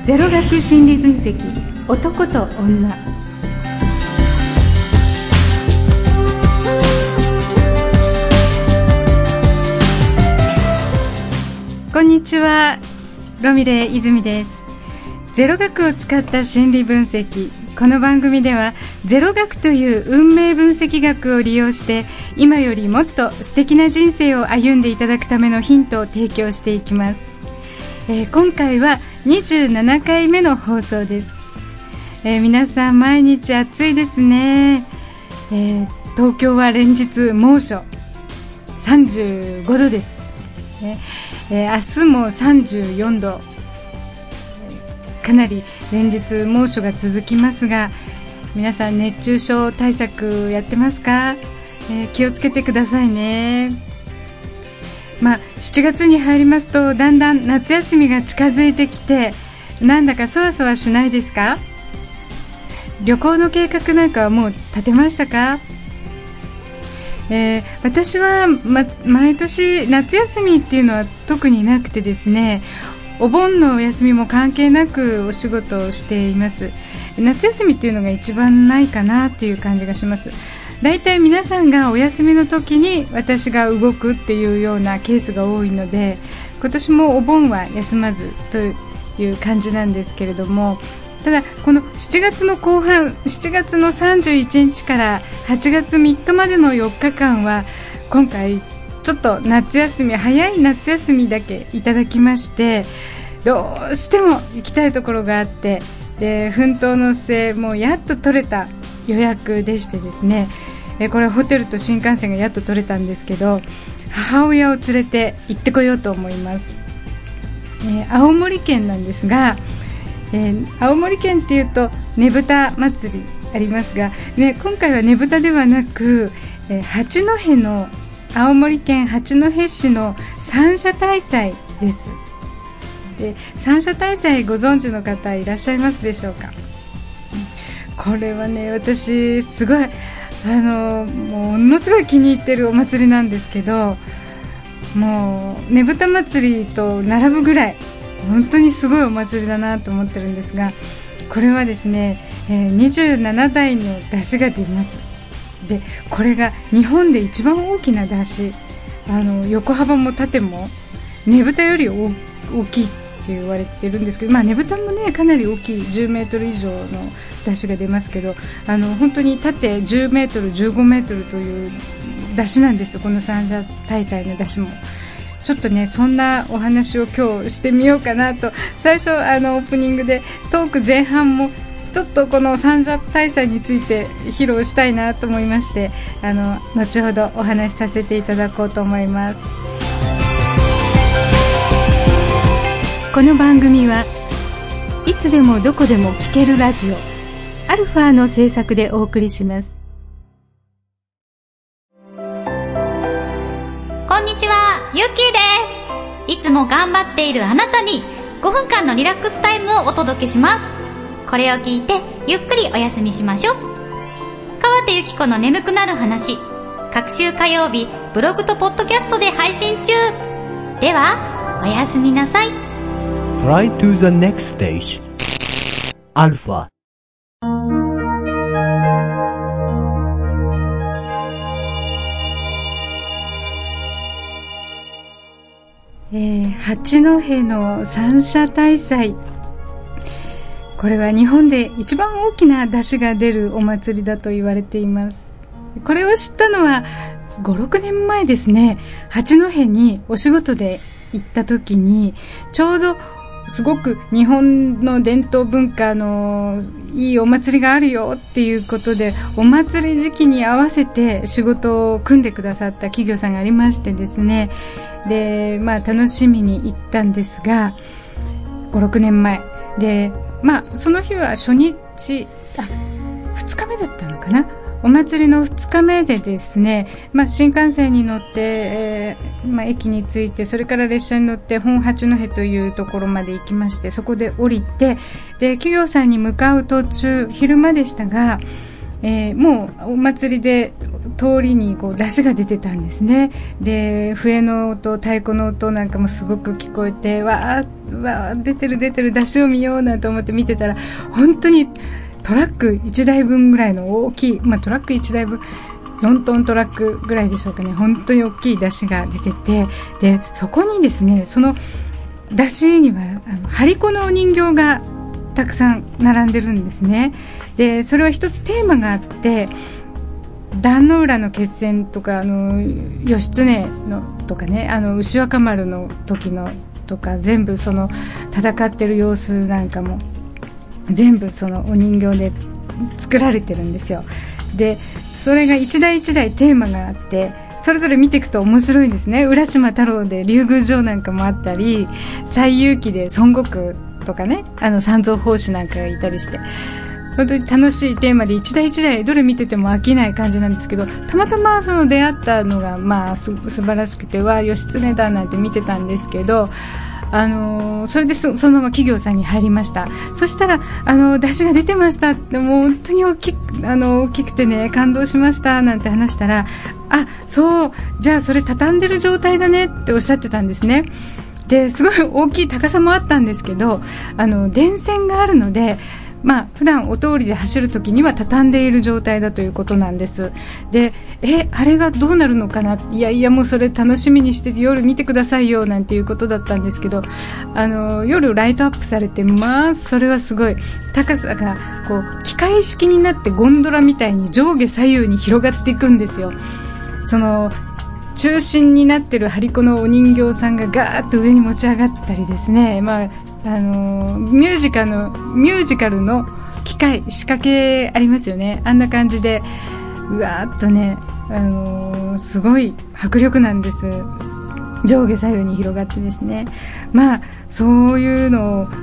ゼロ学心理分析、男と女。こんにちは、ロミレ泉です。ゼロ学を使った心理分析。この番組ではゼロ学という運命分析学を利用して今よりもっと素敵な人生を歩んでいただくためのヒントを提供していきます。今回は27回目の放送です。皆さん毎日暑いですね。東京は連日猛暑35度です、明日も34度、かなり連日猛暑が続きますが、皆さん熱中症対策やってますか？気をつけてくださいね。7月に入りますとだんだん夏休みが近づいてきて、なんだかそわそわしないですか？旅行の計画なんかはもう立てましたか？私は、毎年夏休みっていうのは特になくてですね、お盆のお休みも関係なくお仕事をしています。夏休みっていうのが一番ないかなっていう感じがします。だいたい皆さんがお休みの時に私が動くっていうようなケースが多いので、今年もお盆は休まずという感じなんですけれども、ただこの7月の後半、7月の31日から8月3日までの4日間は今回ちょっと早い夏休みだけいただきまして、どうしても行きたいところがあって、で奮闘の末もうやっと取れた予約でしてですね、これホテルと新幹線がやっと取れたんですけど、母親を連れて行ってこようと思います。青森県なんですが、青森県っていうとねぶた祭りありますが、今回はねぶたではなく、青森県八戸市の三社大祭です。で三社大祭ご存知の方いらっしゃいますでしょうか？これはね、私すごいものすごい気に入ってるお祭りなんですけど、もうねぶた祭りと並ぶぐらい本当にすごいお祭りだなと思ってるんですが、これはですね、27台の山車が出ます。でこれが日本で一番大きな山車、横幅も縦もねぶたより大きいって言われてるんですけど、ねぶたもねかなり大きい10メートル以上の山車が出ますけど、本当に縦10メートル15メートルという山車なんですよ、この三社大祭の山車も。ちょっとね、そんなお話を今日してみようかなと。最初オープニングでトーク前半もちょっとこの三社大祭について披露したいなと思いまして、後ほどお話しさせていただこうと思います。この番組はいつでもどこでも聞けるラジオアルファの制作でお送りします。 こんにちは、ゆっきーです。いつも頑張っているあなたに5分間のリラックスタイムをお届けします。これを聞いてゆっくりお休みしましょう。川手ゆき子の眠くなる話、各週火曜日ブログとポッドキャストで配信中。ではおやすみなさい。 Try to the next stage Alpha。 八戸の三社大祭、これは日本で一番大きな山車が出るお祭りだと言われています。これを知ったのは 5,6 年前ですね。八戸にお仕事で行った時に、ちょうどすごく日本の伝統文化のいいお祭りがあるよっていうことで、お祭り時期に合わせて仕事を組んでくださった企業さんがありましてですね、で楽しみに行ったんですが、 5,6 年前で、その日は2日目だったのかな。お祭りの2日目でですね、新幹線に乗って、駅に着いて、それから列車に乗って本八戸というところまで行きまして、そこで降りて、で企業さんに向かう途中、昼間でしたが、もうお祭りで通りにこう出汁が出てたんですね。で、笛の音、太鼓の音なんかもすごく聞こえて、わー出てる出汁を見ようなんて思って見てたら、本当にトラック1台分ぐらいの大きい、トラック1台分、4トントラックぐらいでしょうかね。本当に大きい出汁が出てて、で、そこにですね、その出汁には張り子のお人形がたくさん並んでるんですね。で、それは一つテーマがあって、壇ノ浦の決戦とか、義経のとかね、牛若丸の時のとか、全部その戦ってる様子なんかも全部そのお人形で作られてるんですよ。で、それが一台一台テーマがあって、それぞれ見ていくと面白いんですね。浦島太郎で竜宮城なんかもあったり、西遊記で孫悟空とかね、三蔵法師なんかがいたりして、本当に楽しいテーマで一台一台どれ見てても飽きない感じなんですけど、たまたまその出会ったのが素晴らしくて、義経だなんて見てたんですけど、それでそのまま企業さんに入りました。そしたら出汁が出てましたって、もう本当に大きくてね、感動しましたなんて話したら、そう、じゃあそれ畳んでる状態だねっておっしゃってたんですね。で、すごい大きい高さもあったんですけど、電線があるので、普段お通りで走るときには畳んでいる状態だということなんです。で、あれがどうなるのかな、いやもうそれ楽しみにして夜見てくださいよなんていうことだったんですけど、夜ライトアップされて、それはすごい高さがこう機械式になってゴンドラみたいに上下左右に広がっていくんですよ。その中心になってる張り子のお人形さんがガーッと上に持ち上がったりですね、ミュージカルの機械仕掛けありますよね。あんな感じでうわーっとね、すごい迫力なんです。上下左右に広がってですね、そういうのを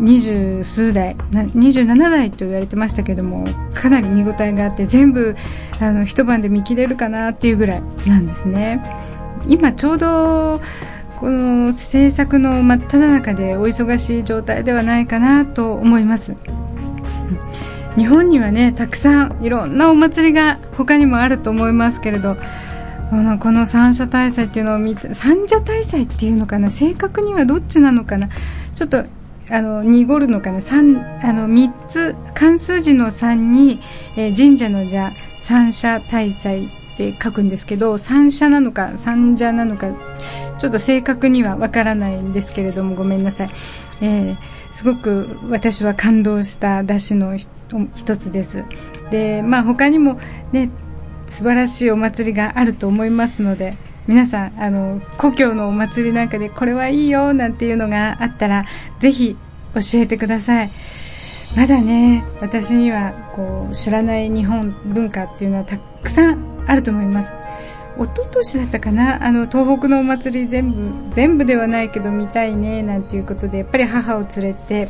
20数台、27台と言われてましたけども、かなり見応えがあって、全部一晩で見切れるかなっていうぐらいなんですね。今ちょうどこの制作の真っ只中でお忙しい状態ではないかなと思います。日本にはね、たくさんいろんなお祭りが他にもあると思いますけれど、この三社大祭っていうのを見て、三社大祭っていうのかな、正確にはどっちなのかな、ちょっと濁るのかな、3つ漢数字の3に、神社の社、三社大祭って書くんですけど、三社なのか三社なのかちょっと正確にはわからないんですけれども、ごめんなさい。すごく私は感動した出汁の一つです。で、他にもね、素晴らしいお祭りがあると思いますので、皆さん故郷のお祭りなんかでこれはいいよなんていうのがあったら、ぜひ教えてください。まだね、私にはこう知らない日本文化っていうのはたくさんあると思います。一昨年だったかな、東北のお祭り全部ではないけど見たいねなんていうことで、やっぱり母を連れて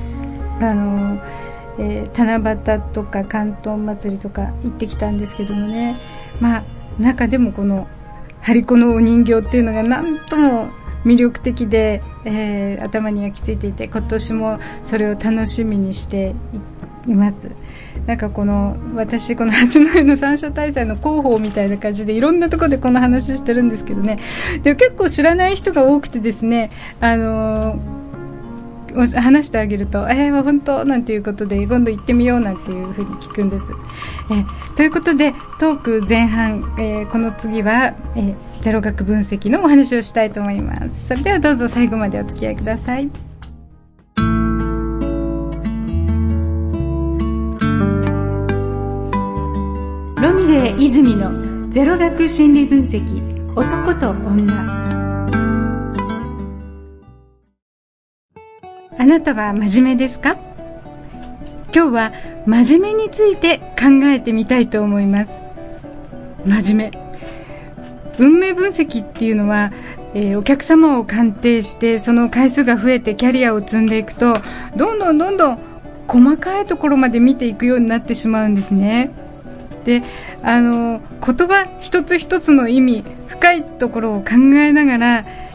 七夕とか関東祭りとか行ってきたんですけどもね、中でもこの張り子のお人形っていうのがなんとも魅力的で、頭に焼き付いていて、今年もそれを楽しみにしています。なんか私この八戸の三社大祭の広報みたいな感じでいろんなところでこの話してるんですけどね、でも結構知らない人が多くてですね、話してあげると本当なんていうことで、今度行ってみようなんていうふうに聞くんです。ということでトーク前半、この次は、ゼロ学分析のお話をしたいと思います。それではどうぞ最後までお付き合いください。ロミレー泉のゼロ学心理分析、男と女。あなたは真面目ですか？今日は真面目について考えてみたいと思います。真面目。運命分析っていうのは、お客様を鑑定してその回数が増えてキャリアを積んでいくと、どんどん細かいところまで見ていくようになってしまうんですね。で、言葉一つ一つの意味、深いところを考えながら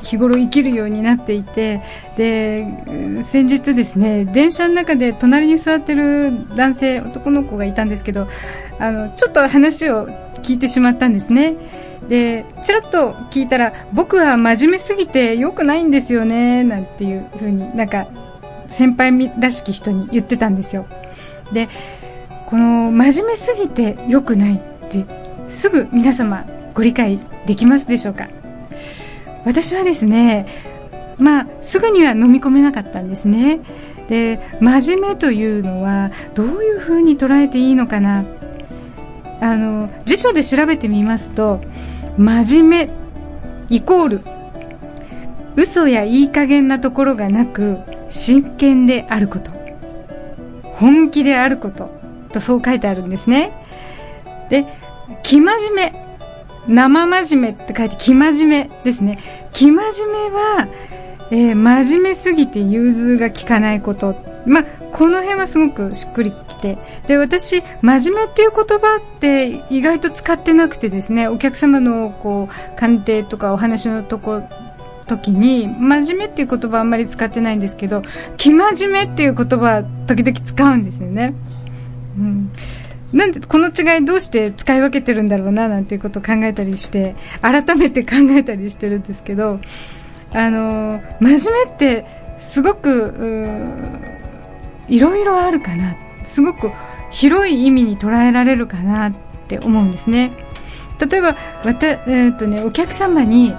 日頃生きるようになっていて、で先日ですね、電車の中で隣に座ってる男性、男の子がいたんですけど、ちょっと話を聞いてしまったんですね。でちらっと聞いたら、僕は真面目すぎて良くないんですよねなんていう風に、なんか先輩らしき人に言ってたんですよ。でこの真面目すぎて良くないってすぐ皆様ご理解できますでしょうか？私はですね、すぐには飲み込めなかったんですね。で真面目というのはどういう風に捉えていいのかな、辞書で調べてみますと、真面目イコール嘘やいい加減なところがなく真剣であること、本気であることと、そう書いてあるんですね。で生真面目、生真面目って書いて生真面目ですね。生真面目は、真面目すぎて融通が利かないこと、この辺はすごくしっくりきて、で私真面目っていう言葉って意外と使ってなくてですね、お客様の鑑定とかお話の時に真面目っていう言葉あんまり使ってないんですけど、生真面目っていう言葉は時々使うんですよね。なんでこの違いどうして使い分けてるんだろうななんていうことを考えたりして、改めて考えたりしてるんですけど、真面目ってすごくいろいろあるかな、すごく広い意味に捉えられるかなって思うんですね。例えばお客様に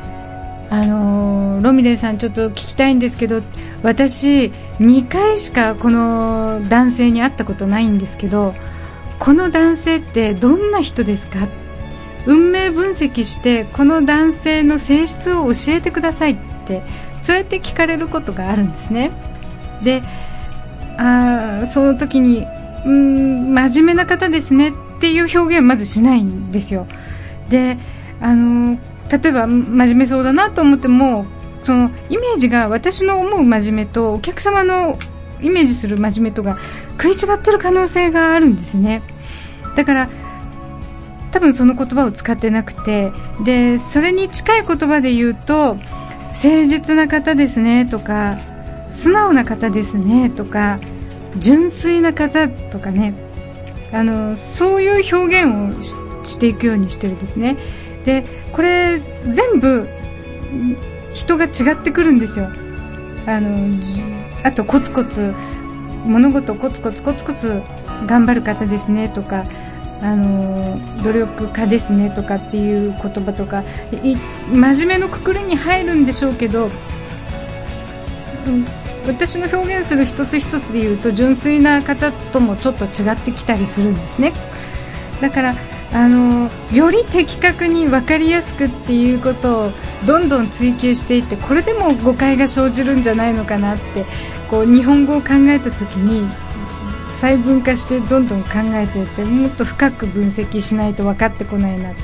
ロミレイさんちょっと聞きたいんですけど、私2回しかこの男性に会ったことないんですけど、この男性ってどんな人ですか？運命分析してこの男性の性質を教えてくださいって、そうやって聞かれることがあるんですね。でその時に真面目な方ですねっていう表現はまずしないんですよ。で例えば真面目そうだなと思っても、そのイメージが私の思う真面目とお客様のイメージする真面目とが食い違ってる可能性があるんですね。だから多分その言葉を使ってなくて、でそれに近い言葉で言うと、誠実な方ですねとか、素直な方ですねとか、純粋な方とかね、そういう表現を していくようにしてるんですね。でこれ全部人が違ってくるんですよ。あとコツコツ物事をコツコツ頑張る方ですねとか、努力家ですねとかっていう言葉とか、真面目のくくりに入るんでしょうけど、私の表現する一つ一つで言うと、純粋な方ともちょっと違ってきたりするんですね。だからより的確に分かりやすくっていうことをどんどん追求していって、これでも誤解が生じるんじゃないのかなって、日本語を考えた時に細分化してどんどん考えていって、もっと深く分析しないと分かってこないなって。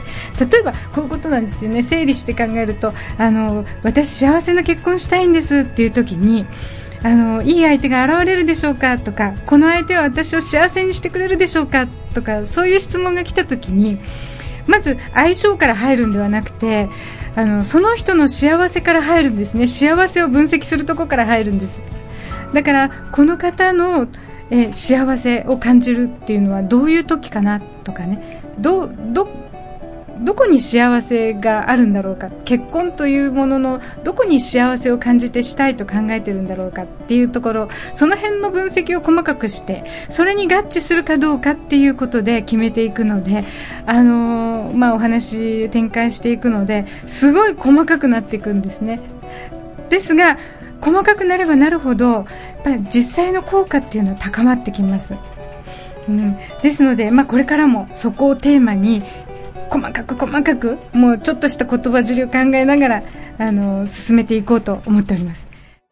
例えばこういうことなんですよね。整理して考えると、私幸せな結婚したいんですっていう時に、いい相手が現れるでしょうかとか、この相手は私を幸せにしてくれるでしょうかとか、そういう質問が来た時に、まず相性から入るんではなくて、その人の幸せから入るんですね。幸せを分析するところから入るんです。だからこの方の幸せを感じるっていうのはどういう時かなとかね、どこに幸せがあるんだろうか、結婚というもののどこに幸せを感じてしたいと考えてるんだろうかっていうところ、その辺の分析を細かくして、それに合致するかどうかっていうことで決めていくので、お話展開していくので、すごい細かくなっていくんですね。ですが細かくなればなるほど、やっぱり実際の効果っていうのは高まってきます。ですので、これからもそこをテーマに細かくもうちょっとした言葉尻を考えながら進めていこうと思っております。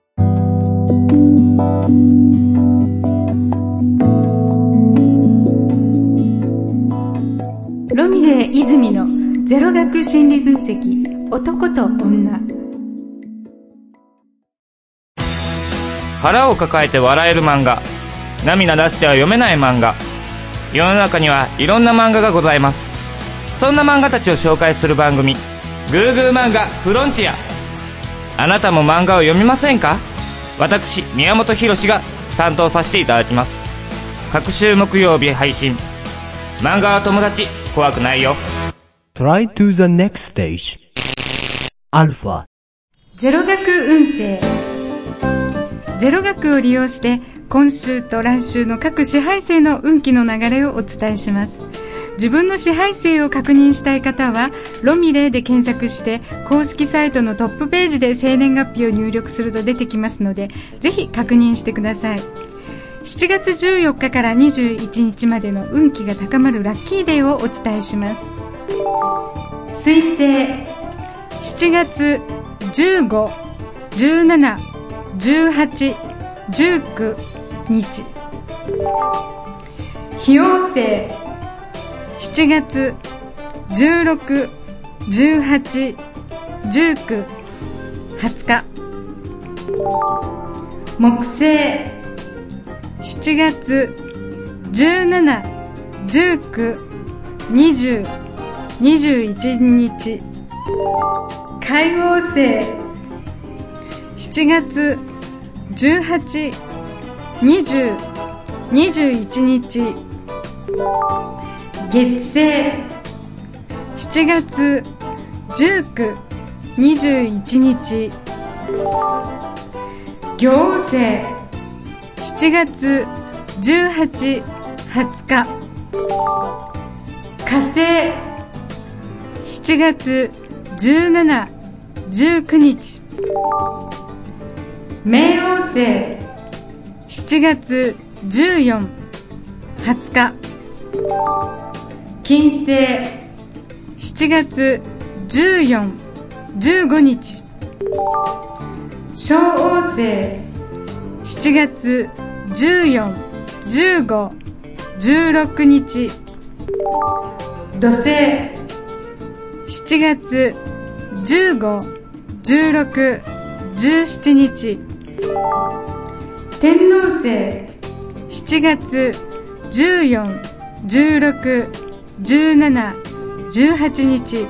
ロミレー泉のゼロ学心理分析、男と女。 腹を抱えて笑える漫画、涙出しては読めない漫画、世の中にはいろんな漫画がございます。そんな漫画たちを紹介する番組、グーグー漫画フロンティア。 あなたも漫画を読みませんか？私、宮本浩が担当させていただきます。各週木曜日配信。漫画は友達、怖くないよ。 Try to the next stage. Alpha。 ゼロ学運勢。ゼロ学を利用して今週と来週の各支配星の運気の流れをお伝えします。自分の支配星を確認したい方はロミレで検索して公式サイトのトップページで生年月日を入力すると出てきますので、ぜひ確認してください。7月14日から21日までの運気が高まるラッキーデーをお伝えします。水星、7月15、17、18、19日。飛王星、7月16、18、19、20日。木星、7月17、19、20、21日。海王星、7月18、20、21日。月星、7月19、21日。魚王星、7月18、20日。火星、7月17、19日。冥王星、7月14、20日。金星、7月14、15日。小王星、7月14、15、16日。土星、7月15、16、17日。天王星、7月14、16、17、18日。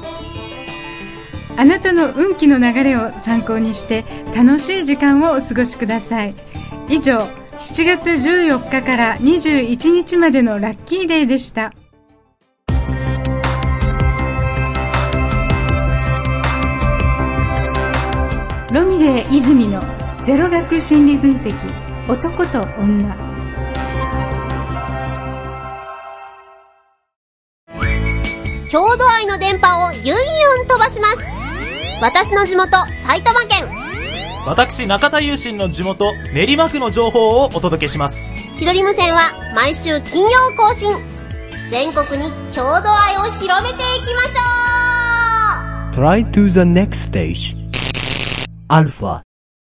あなたの運気の流れを参考にして楽しい時間をお過ごしください。以上、7月14日から21日までのラッキーデーでした。ロミレー泉のゼロ学心理分析、男と女。 郷土愛の電波をユンユン飛ばします。私の地元埼玉県、 私中田優心の地元練馬区の情報をお届けします。 ひどり無線は毎週金曜更新。全国に郷土愛を広めていきましょう。 Try to the next stage. Alpha。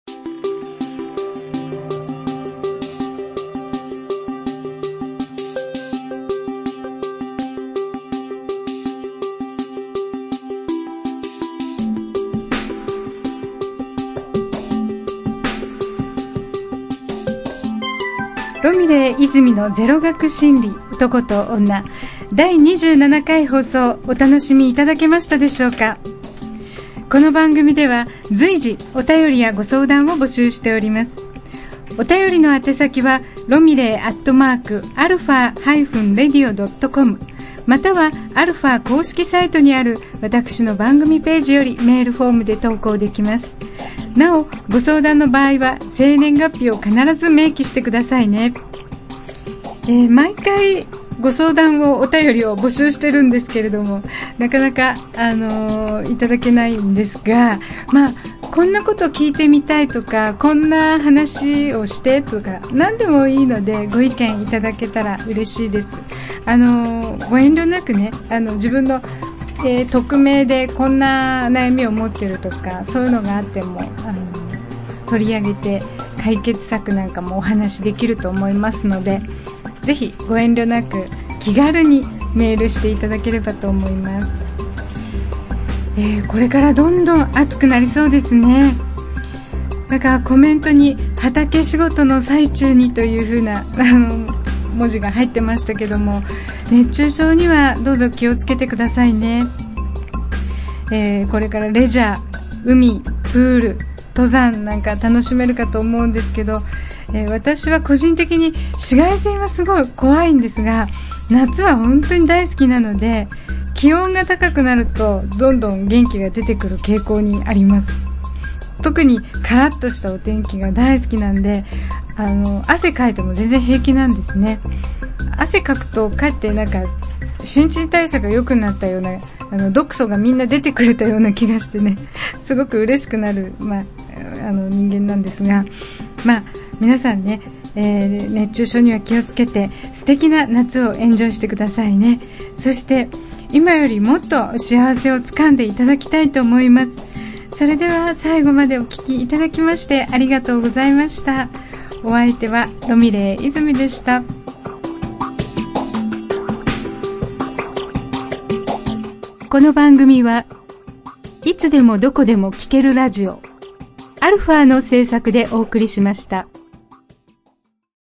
ロミレー泉のゼロ学心理、男と女、第27回放送、お楽しみいただけましたでしょうか。この番組では随時お便りやご相談を募集しております。お便りの宛先はロミレー@alpha-radio.com またはアルファ公式サイトにある私の番組ページよりメールフォームで投稿できます。なお、ご相談の場合は生年月日を必ず明記してくださいね。毎回ご相談をお便りを募集してるんですけれども、なかなか、いただけないんですが、こんなこと聞いてみたいとか、こんな話をしてとか、何でもいいのでご意見いただけたら嬉しいです。ご遠慮なくね、自分の、匿名でこんな悩みを持ってるとか、そういうのがあっても取り上げて解決策なんかもお話しできると思いますので、ぜひご遠慮なく気軽にメールしていただければと思います。これからどんどん暑くなりそうですね。だからコメントに畑仕事の最中にという風な文字が入ってましたけども、熱中症にはどうぞ気をつけてくださいね。これからレジャー、海、 プール、登山なんか楽しめるかと思うんですけど、私は個人的に紫外線はすごい怖いんですが、夏は本当に大好きなので、気温が高くなるとどんどん元気が出てくる傾向にあります。特にカラッとしたお天気が大好きなんで、汗かいても全然平気なんですね。汗かくとかえってなんか新陳代謝が良くなったような、毒素がみんな出てくれたような気がしてね、すごく嬉しくなる、人間なんですが、皆さんね、熱中症には気をつけて素敵な夏をエンジョイしてくださいね。そして今よりもっと幸せをつかんでいただきたいと思います。それでは最後までお聞きいただきましてありがとうございました。お相手はロミレイ泉でした。この番組はいつでもどこでも聴けるラジオアルファの制作でお送りしました。